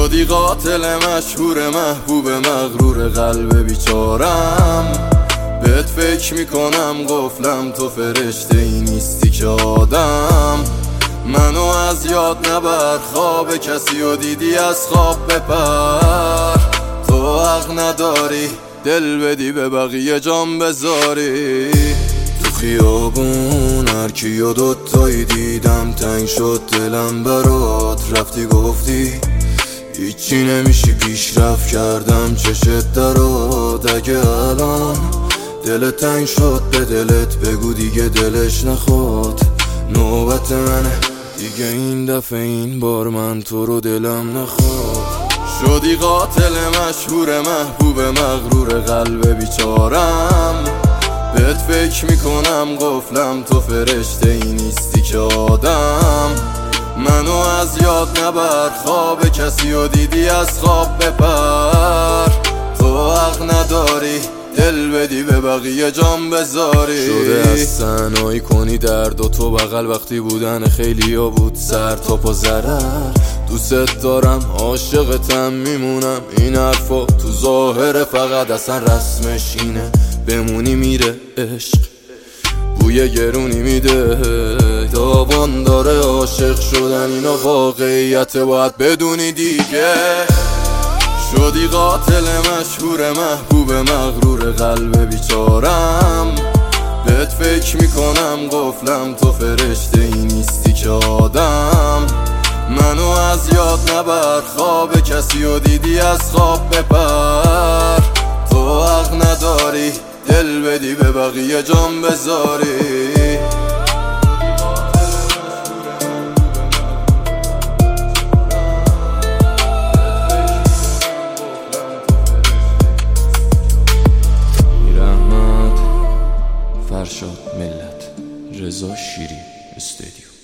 شدی قاتل مشهور محبوب مغرور قلب بیچارم. بهت فکر میکنم قفلم تو فرشته ای نیستی که آدم. منو از یاد نبر، خواب کسی و دیدی از خواب بپر. تو حق نداری دل بدی به بقیه جان بذاری. تو خیابون هرکی و دوتایی دیدم، تنگ شد دلم برات. رفتی گفتی هیچی نمیشی، پیشرفت کردم چشت درات. اگه الان دلت تنگ شد به دلت بگو دیگه دلش نخواد. نوبت منه دیگه این دفعه، این بار من تو رو دلم نخواد. شدی قاتل مشهور محبوب مغرور قلب بیچارم. بهت فکر میکنم قفلم تو فرشته ای نیستی که آدم. منو از یاد نبر، خواب کسی و دیدی از خواب بپر. تو حق نداری دل بدی به بقیه جان بذاری. شده از تنهایی کنی درد و تو بغل، وقتی بودن خیلی ها بود سر تا پا ضرر. دوست دارم عاشقتم میمونم، این حرفا تو ظاهره فقط اصلا رسمش اینه. بمونی میره عشق بوی گرونی میده، تاوان داره عاشق شدن، اینا واقعیت باید بدونی دیگه. شدی قاتل مشهور محبوب مغرور قلب بیچارم. بهت فکر میکنم قفلم تو فرشته ای نیستی که آدم. منو از یاد نبر، خواب کسی و دیدی از خواب بپر. تو حق نداری دل بدی به بقیه جان بذاری. فرشاد ملت، رضا شیری استودیو.